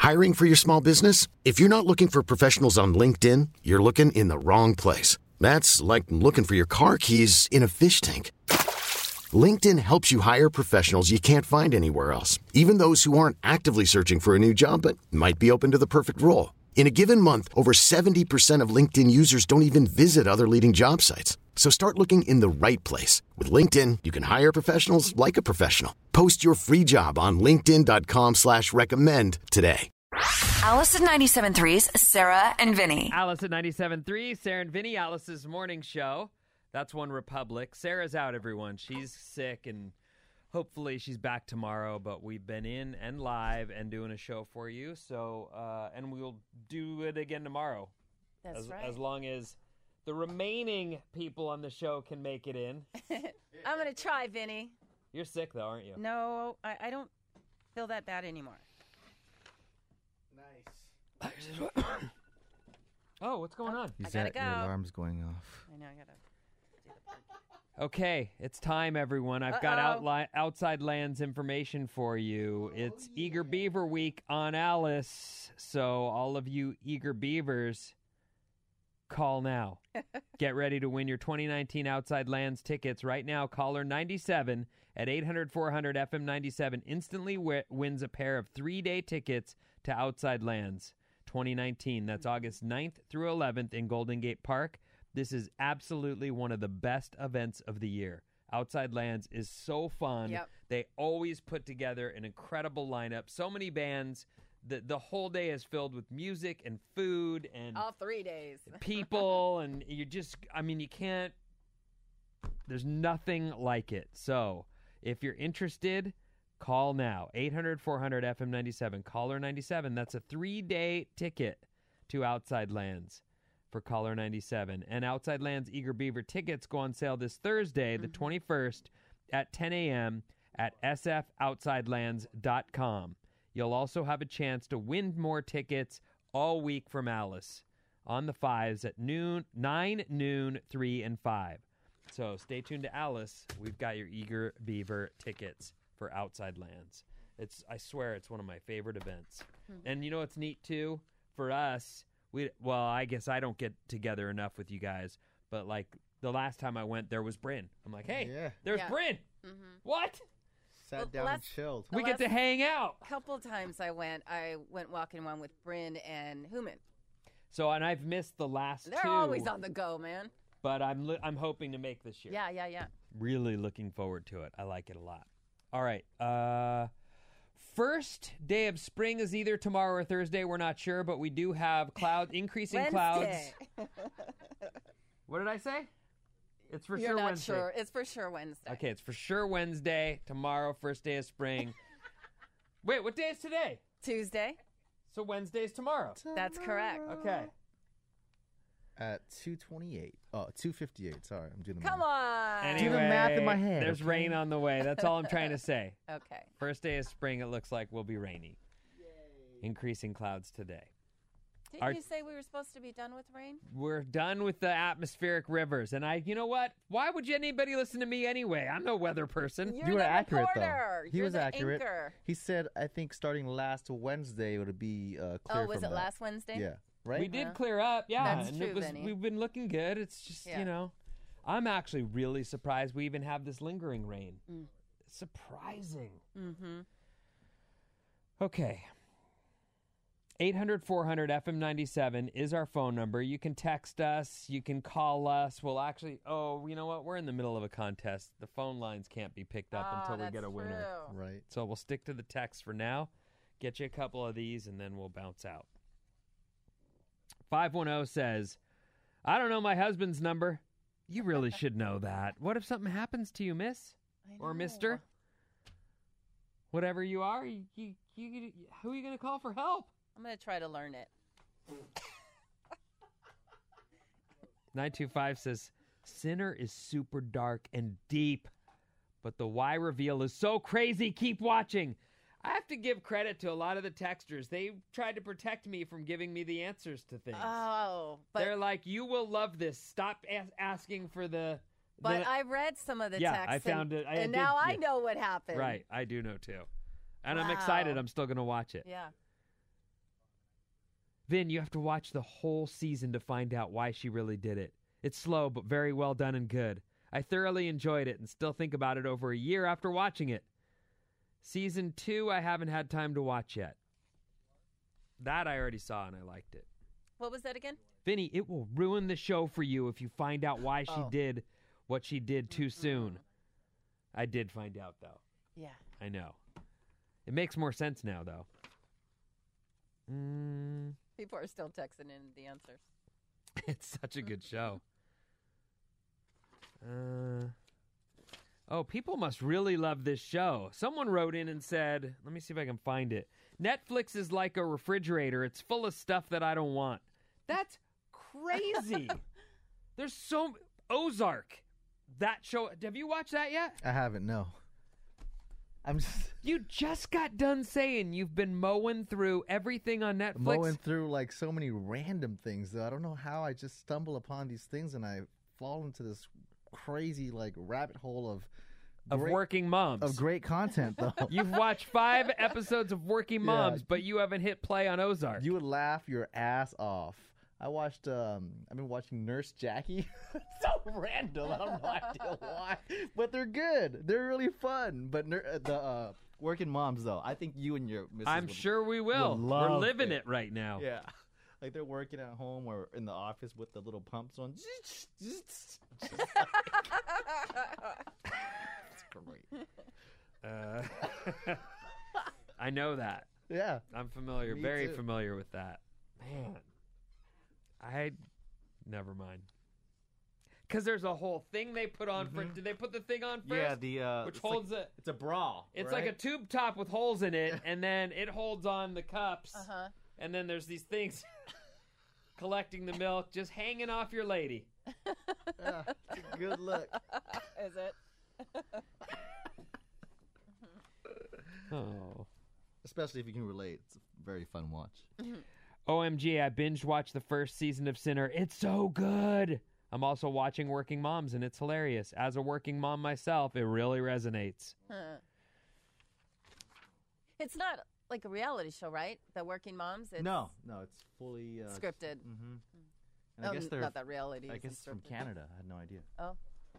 Hiring for your small business? If you're not looking for professionals on LinkedIn, you're looking in the wrong place. That's like looking for your car keys in a fish tank. LinkedIn helps you hire professionals you can't find anywhere else, even those who aren't actively searching for a new job but might be open to the perfect role. In a given month, over 70% of LinkedIn users don't even visit other leading job sites. So start looking in the right place. With LinkedIn, you can hire professionals like a professional. Post your free job on linkedin.com/recommend today. Alice at 97.3's Sarah and Vinny. Alice at 97.3, Sarah and Vinny, Alice's morning show. That's One Republic. Sarah's out, everyone. She's sick, and hopefully she's back tomorrow. But we've been in and live and doing a show for you. So, and we'll do it again tomorrow. That's right. As long as the remaining people on the show can make it in. I'm going to try, Vinny. You're sick, though, aren't you? No, I don't feel that bad anymore. Nice. Oh, what's going on? I gotta go. Your alarm's going off. I know, I got to do the Okay, it's time, everyone. I've got Outside Lands information for you. It's Eager Beaver Week on Alice. So all of you eager beavers, call now. Get ready to win your 2019 Outside Lands tickets right now. Caller 97 at 800-400-FM97 instantly wins a pair of 3-day tickets to Outside Lands 2019. That's August 9th through 11th in Golden Gate Park. This is absolutely one of the best events of the year. Outside Lands is so fun. Yep. They always put together an incredible lineup. So many bands. The whole day is filled with music and food and all 3 days. people, and you just, you can't, there's nothing like it. So if you're interested, call now. 800-400-FM97. Caller 97. That's a 3-day ticket to Outside Lands for Caller 97. And Outside Lands Eager Beaver tickets go on sale this Thursday, the 21st at 10 a.m. at sfoutsidelands.com. You'll also have a chance to win more tickets all week from Alice on the 5s at 9, noon, 3, and 5. So stay tuned to Alice. We've got your Eager Beaver tickets for Outside Lands. I swear it's one of my favorite events. And you know what's neat too? For us, I guess I don't get together enough with you guys, but like the last time I went, there was Bryn. I'm like, hey, there's Bryn. Mm-hmm. What? Sat down and chilled. We get to hang out. A couple of times I went walking one with Bryn and Human. So, and I've missed the last two. They're always on the go, man. But I'm hoping to make this year. Yeah. Really looking forward to it. I like it a lot. All right. First day of spring is either tomorrow or Thursday. We're not sure, but we do have increasing clouds. What did I say? It's for You're sure not Wednesday. Sure. It's for sure Wednesday. Okay, it's for sure Wednesday. Tomorrow, first day of spring. Wait, what day is today? Tuesday. So Wednesday's tomorrow. That's correct. Okay. At 2:28. Oh, 2:58. Sorry, I'm doing the Come math. on. Anyway, Do the math in my head. There's rain on the way. That's all I'm trying to say. Okay. First day of spring, it looks like will be rainy. Yay. Increasing clouds today. Didn't you say we were supposed to be done with rain? We're done with the atmospheric rivers. And you know what? Why would anybody listen to me anyway? I'm no weather person. You're You were the accurate, reporter. though. He You're was the accurate. Anchor. He said, I think starting last Wednesday it would be clear. Oh, was from it that. last Wednesday? Yeah. Right? We did clear up, yeah. That's and true, Benny. we've been looking good. It's just, I'm actually really surprised we even have this lingering rain. Surprising. Mm-hmm. Okay. 800-400-FM97 is our phone number. You can text us. You can call us. We'll actually, you know what? We're in the middle of a contest. The phone lines can't be picked up until we get a winner. True. Right. So we'll stick to the text for now. Get you a couple of these, and then we'll bounce out. 510 says, I don't know my husband's number. You really should know that. What if something happens to you, miss? Or mister? Whatever you are, who are you going to call for help? I'm going to try to learn it. 925 says, Sinner is super dark and deep, but the why reveal is so crazy. Keep watching. I have to give credit to a lot of the texters. They tried to protect me from giving me the answers to things. Oh, but they're like, you will love this. Stop asking for the... But I read some of the yeah, texts. I found it. And now I know what happened. Right, I do know too. And I'm excited. I'm still going to watch it. Yeah. Vin, you have to watch the whole season to find out why she really did it. It's slow, but very well done and good. I thoroughly enjoyed it and still think about it over a year after watching it. Season 2, I haven't had time to watch yet. That I already saw and I liked it. What was that again? Vinny, it will ruin the show for you if you find out why she did what she did too soon. I did find out, though. Yeah. I know. It makes more sense now, though. People are still texting in the answers. It's such a good show. People must really love this show. Someone wrote in and said, let me see if I can find it. Netflix is like a refrigerator. It's full of stuff that I don't want. That's crazy. There's so... Ozark. That show... Have you watched that yet? I haven't, no. You just got done saying you've been mowing through everything on Netflix. Mowing through like so many random things, though. I don't know how I just stumble upon these things and I fall into this crazy like rabbit hole of Working Moms. Of great content, though. You've watched 5 episodes of Working Moms, but you haven't hit play on Ozark. You would laugh your ass off. I've been watching Nurse Jackie. So random. I don't know idea why. But they're good. They're really fun. But the Working Moms, though, I think you and your missus sure we will. We're living it right now. Yeah. Like they're working at home or in the office with the little pumps on. It's great. I know that. Yeah. I'm familiar. Me very too. familiar with that. Man. Never mind. Because there's a whole thing they put on for... Did they put the thing on first? Yeah, which holds it. It's a bra. It's right? like a tube top with holes in it, and then it holds on the cups. Uh-huh. And then there's these things collecting the milk, just hanging off your lady. It's a good look. Is it? Oh. Especially if you can relate. It's a very fun watch. OMG, I binge watched the first season of Sinner. It's so good. I'm also watching Working Moms, and it's hilarious. As a working mom myself, it really resonates. It's not like a reality show, right? The Working Moms? No, it's fully... scripted. And I guess they're... Not that reality. I guess it's from Canada. I had no idea. Oh.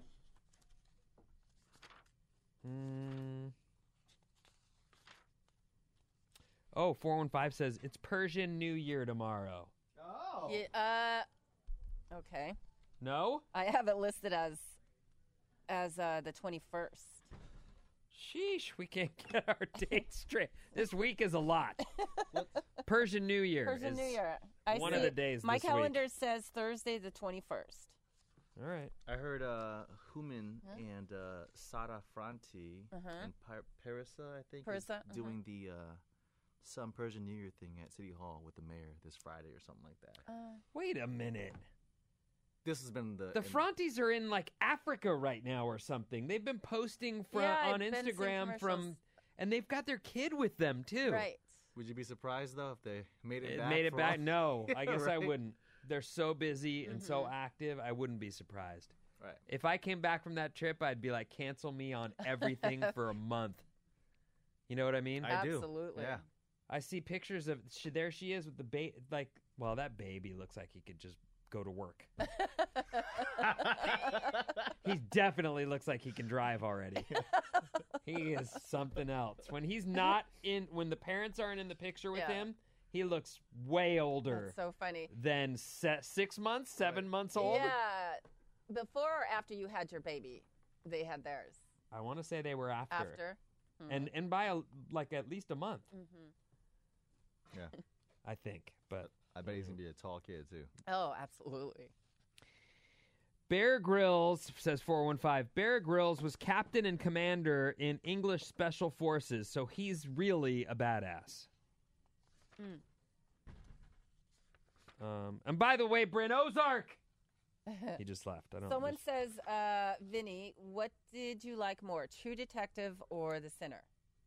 Oh, 415 says, it's Persian New Year tomorrow. Oh. Yeah, okay. No? I have it listed as the 21st. Sheesh, we can't get our dates straight. This week is a lot. Persian New Year Persian is New Year. one of the days My this calendar week. says Thursday the 21st. All right. I heard Human and Sara Franti and Parisa, I think, is doing the some Persian New Year thing at City Hall with the mayor this Friday or something like that. Wait a minute. This has been The Fronties are in like Africa right now or something. They've been posting on Instagram and they've got their kid with them too. Right. Would you be surprised though if they made it back? Made it back? No, I guess I Right? wouldn't. They're so busy and so active. I wouldn't be surprised. Right. If I came back from that trip, I'd be like, cancel me on everything for a month. You know what I mean? I do. Absolutely. Yeah. I see pictures of there she is with the baby. Like, well, that baby looks like he could just go to work. He definitely looks like he can drive already. He is something else. When the parents aren't in the picture with him, he looks way older. That's so funny. Than 6 months, 7 months old. Yeah. Before or after you had your baby, they had theirs. I want to say they were after. After. And by at least a month. Yeah. I think, but I bet he's going to be a tall kid too. Oh, absolutely. Bear Grylls, says 415, Bear Grylls was captain and commander in English Special Forces, so he's really a badass. And by the way, Bryn Ozark! He just left. Someone says, Vinny, what did you like more, True Detective or The Sinner?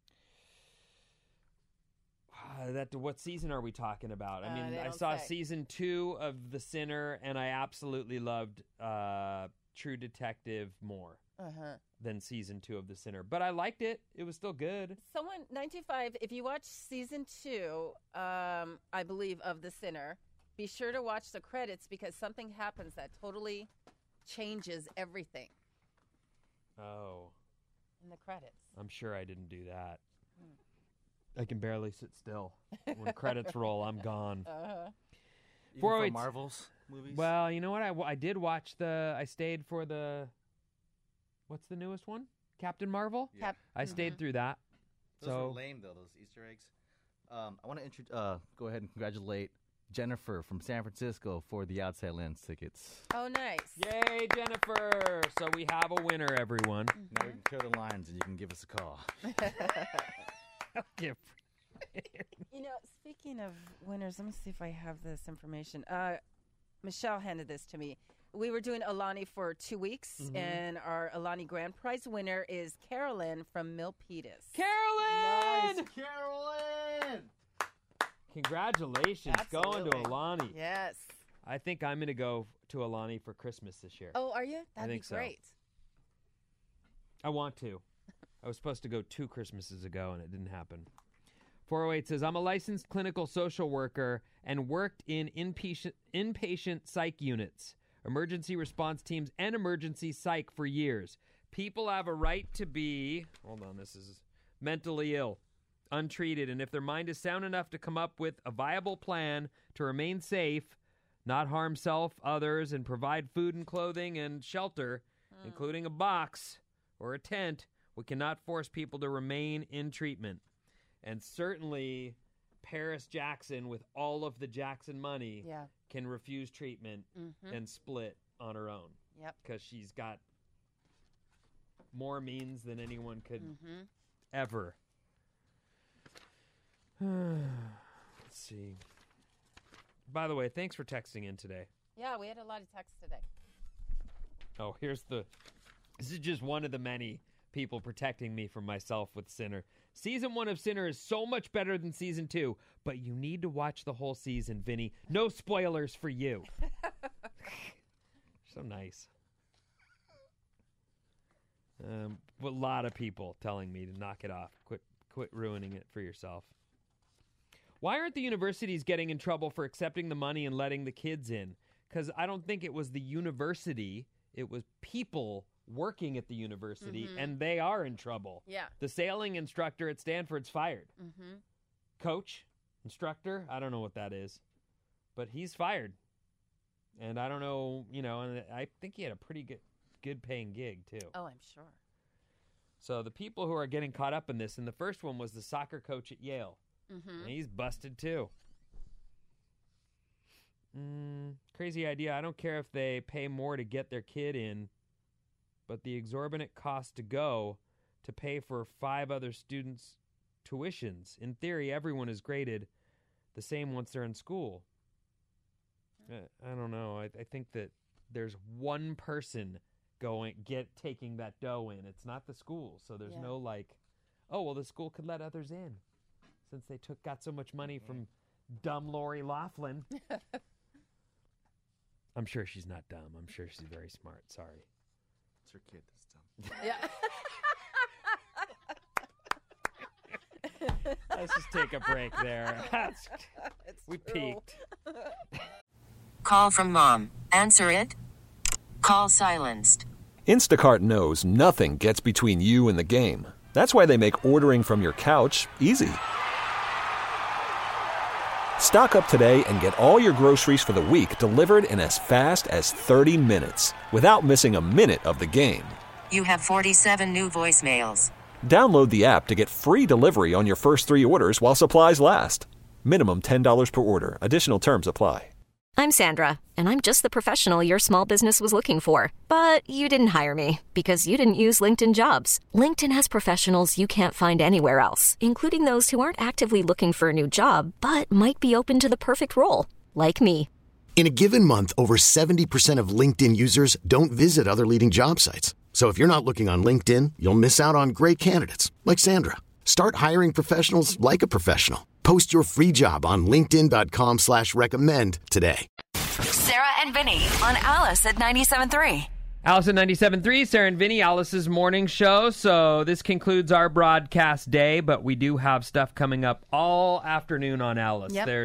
What season are we talking about? I mean, I don't saw say. season 2 of The Sinner, and I absolutely loved True Detective more than season 2 of The Sinner. But I liked it. It was still good. Someone, 925, if you watch season 2, I believe, of The Sinner. Be sure to watch the credits because something happens that totally changes everything. Oh. In the credits. I'm sure I didn't do that. I can barely sit still. When credits roll, I'm gone. Even for Marvel's movies? Well, you know what? I did watch I stayed for what's the newest one? Captain Marvel? Yeah. I stayed through that. Those are lame, though, those Easter eggs. I want to go ahead and congratulate Jennifer from San Francisco for the Outside Lands tickets. Oh, nice. Yay, Jennifer. So we have a winner, everyone. Now we can clear the lines and you can give us a call. You know, speaking of winners, let me see if I have this information. Michelle handed this to me. We were doing Alani for 2 weeks, and our Alani Grand Prize winner is Carolyn from Milpitas. Carolyn! Nice, Carolyn! Congratulations. Absolutely. Going to Alani. Yes. I think I'm going to go to Alani for Christmas this year. Oh, are you? That'd think be so. great. I want to. I was supposed to go 2 Christmases ago, and it didn't happen. 408 says, I'm a licensed clinical social worker and worked in inpatient psych units, emergency response teams, and emergency psych for years. People have a right to be, this is mentally ill, untreated, and if their mind is sound enough to come up with a viable plan to remain safe, not harm self, others, and provide food and clothing and shelter, including a box or a tent, we cannot force people to remain in treatment. And certainly Paris Jackson, with all of the Jackson money, can refuse treatment and split on her own. Yep. Because she's got more means than anyone could ever. Let's see. By the way, thanks for texting in today. Yeah, we had a lot of texts today. Oh, this is just one of the many people protecting me from myself with Sinner. Season 1 of Sinner is so much better than Season 2, but you need to watch the whole season, Vinny. No spoilers for you. So nice. A lot of people telling me to knock it off. Quit ruining it for yourself. Why aren't the universities getting in trouble for accepting the money and letting the kids in? Because I don't think it was the university. It was people working at the university, and they are in trouble. Yeah. The sailing instructor at Stanford's fired. Coach, instructor, I don't know what that is, but he's fired. And I don't know, and I think he had a pretty good paying gig too. Oh, I'm sure. So the people who are getting caught up in this, and the first one was the soccer coach at Yale. And he's busted too. Crazy idea. I don't care if they pay more to get their kid in, but the exorbitant cost to go to pay for 5 other students' tuitions. In theory, everyone is graded the same once they're in school. I don't know. I think that there's one person taking that dough in. It's not the school, so there's no the school could let others in since they got so much money from dumb Lori Loughlin. I'm sure she's not dumb. I'm sure she's very smart. Sorry. It's her kid that's dumb. Yeah. Let's just take a break there. We peaked. Call from mom. Answer it. Call silenced. Instacart knows nothing gets between you and the game. That's why they make ordering from your couch easy. Stock up today and get all your groceries for the week delivered in as fast as 30 minutes without missing a minute of the game. You have 47 new voicemails. Download the app to get free delivery on your first 3 orders while supplies last. Minimum $10 per order. Additional terms apply. I'm Sandra, and I'm just the professional your small business was looking for. But you didn't hire me because you didn't use LinkedIn Jobs. LinkedIn has professionals you can't find anywhere else, including those who aren't actively looking for a new job, but might be open to the perfect role, like me. In a given month, over 70% of LinkedIn users don't visit other leading job sites. So if you're not looking on LinkedIn, you'll miss out on great candidates like Sandra. Start hiring professionals like a professional. Post your free job on linkedin.com/recommend today. Sarah and Vinny on Alice at 97.3. Alice at 97.3, Sarah and Vinny, Alice's morning show. So this concludes our broadcast day, but we do have stuff coming up all afternoon on Alice. Yep. There's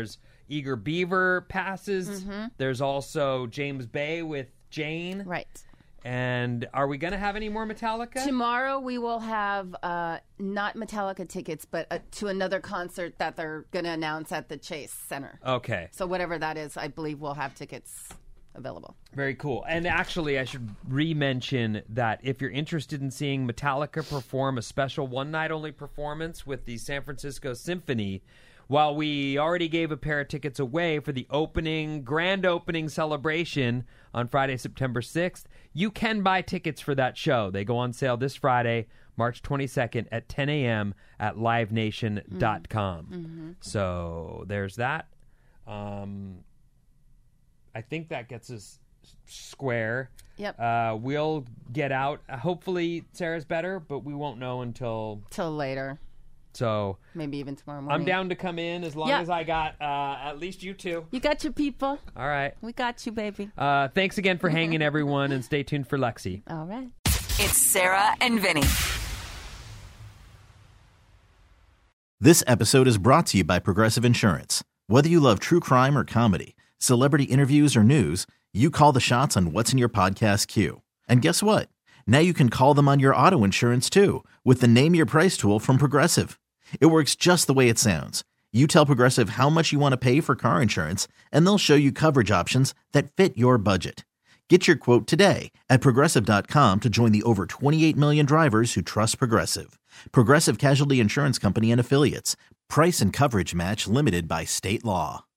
Eager Beaver passes. There's also James Bay with Jane. Right. And are we going to have any more Metallica? Tomorrow we will have not Metallica tickets, but to another concert that they're going to announce at the Chase Center. Okay. So whatever that is, I believe we'll have tickets available. Very cool. And actually, I should re-mention that if you're interested in seeing Metallica perform a special one-night-only performance with the San Francisco Symphony, while we already gave a pair of tickets away for the grand opening celebration on Friday, September 6th, you can buy tickets for that show. They go on sale this Friday, March 22nd at 10 a.m. at livenation.com. So there's that. I think that gets us square. Yep. We'll get out. Hopefully Sarah's better, but we won't know until later. So maybe even tomorrow morning. I'm down to come in as long as I got at least you two. You got your people. All right. We got you, baby. Thanks again for hanging, everyone, and stay tuned for Lexi. All right. It's Sarah and Vinny. This episode is brought to you by Progressive Insurance. Whether you love true crime or comedy, celebrity interviews or news, you call the shots on what's in your podcast queue. And guess what? Now you can call them on your auto insurance too with the Name Your Price tool from Progressive. It works just the way it sounds. You tell Progressive how much you want to pay for car insurance, and they'll show you coverage options that fit your budget. Get your quote today at Progressive.com to join the over 28 million drivers who trust Progressive. Progressive Casualty Insurance Company and Affiliates. Price and coverage match limited by state law.